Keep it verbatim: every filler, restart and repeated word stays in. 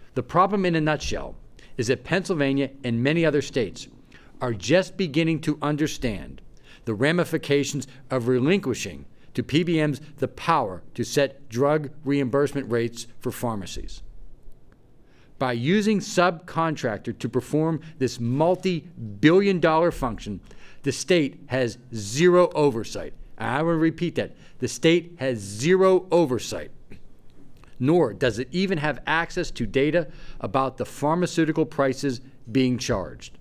The problem in a nutshell is that Pennsylvania and many other states are just beginning to understand the ramifications of relinquishing to P B Ms the power to set drug reimbursement rates for pharmacies. By using subcontractor to perform this multi-billion dollar function, the state has zero oversight. I will repeat that. The state has zero oversight, nor does it even have access to data about the pharmaceutical prices being charged.